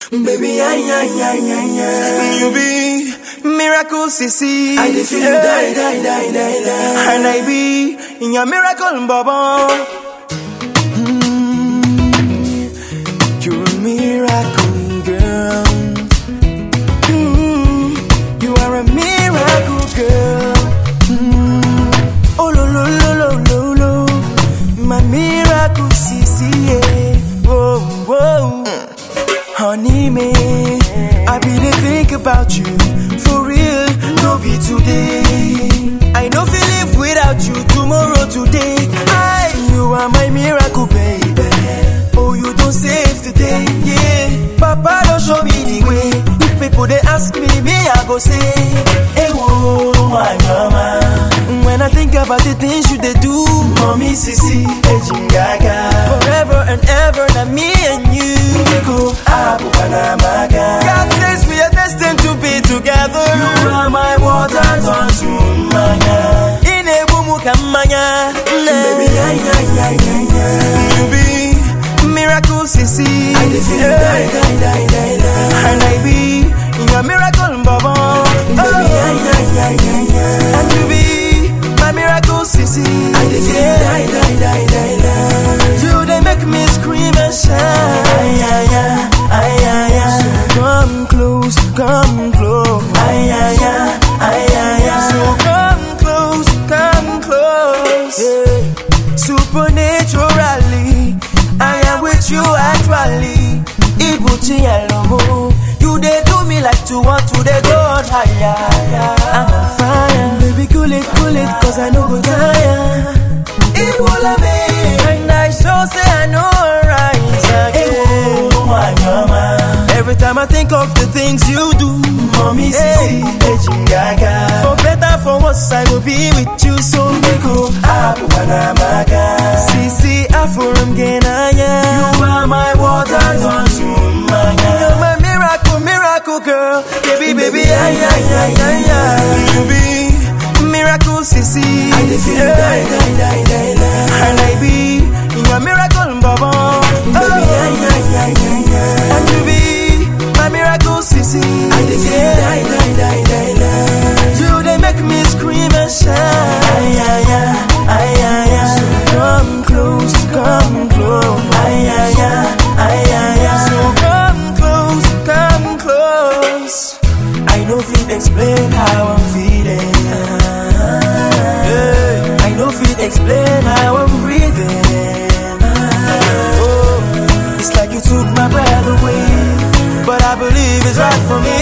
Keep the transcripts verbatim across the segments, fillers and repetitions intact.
Baby, ay, ay, ay, ay, ay. You be miracle, sissy. I dey feel you die, die, die, die, die. And I be in your miracle, baba. Mm, you're a miracle, girl. Mm, you are a miracle, girl. Mm, oh, lo, lo, lo, lo, lo, lo. My miracle, sissy, yeah. Whoa, whoa. Mm. Honey, me, I really think about you, for real, no be today. I know feel live without you tomorrow, today. I, you are my miracle, baby. Oh, you don't save today, yeah. Papa don't show me the way. If people they ask me, me I go say, hey, whoa, my mama. When I think about the things you they do, mommy, sissy, aging gaga. Forever and ever, now me and you. God says we are destined to be together. You are my water, turn to mine. In a bumu kamanya. Baby, ay, ay, ay, ay, ay. You be miracle, sissy. I dey feel you die, die, die, die, die. And I be your miracle, baba. Baby, ay, ay, ay, ay, ay. And you be my miracle, sissy. I dey feel you die, die, die, die, die. You they make me scream and shout. Ay, ay, ay, ay, ay, ay. So come close, come close. Ay, ay, ay, ay, ay, ay. So come close, come close. Yeah. Supernaturally, I am with you actually. Ibuchi Alomo, you they do me like to want to they go higher. I'm on fire, baby, cool it, cool it, cause I know go tire. Ibola me, and I sure say I know rise again. Oh, my mama. Every time I think of the things you do, Mommy, sissy, aging gaga. for better, for worse, I will be with you. So Go, abu, banamaga. Sisi afurum genaya. You are my water, turn to mine. You're my miracle, miracle girl. Baby, baby, ay, ay, ay, ay, ay. You be miracle, sissy. I dey feel you die, die, die, die, die. And I be your miracle, baba. Baby, ay, ay, ay, ay, ay. And you be my miracle, sissy. I dey feel you die, die, die, die, die. You they make me scream and shout. Ay, ay, ay, ay, ay, ay. Come close, come close. Ay, ay, ay, ay, ay, ay. So come close, come close. I know fit explain how I'm feeling. Yeah. I know fit explain how I'm breathing. Oh, It's like you took my breath away, but I believe it's right for me.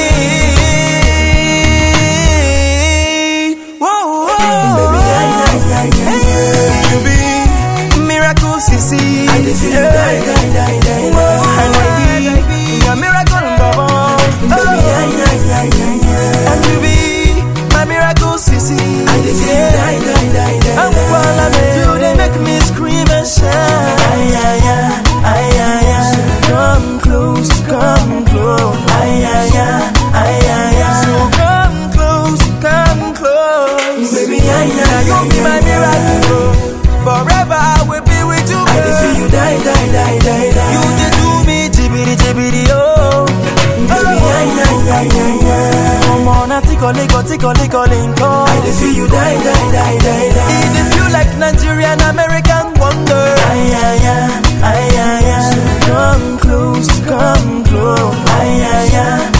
Whoa, whoa. baby, ay, ay, ay, ay, ay. You be miracle, sissy. I dey feel you die, die, die, die, die. And I be your miracle, baba. Baby, ay, ay, ay, ay, ay. And you be my miracle, sissy. I dey feel you die, die, die, die, And die. while I'm with you, they make me scream and shout. Ay, ay, ay, ay, ay, ay. Come close, come close. Ay, ay, ay, ay, ay, ay. So come close, come close. Baby, ay, Now ay, you ay, be my ay, ay. miracle. Forever I will be with you, I dey girl. feel you die, die, die, die, die. You did do me jibidi jibidi oh. Baby, ay, ay, ay, ay, ay. Come on, I tickle, tickle, tickle, tickle, tickle. I dey feel you die, die, die, die, die. If you feel like Nigerian American wonder, Ay, ay, ay, ay, ay, ay. come close, come close. Ay, ay, ay,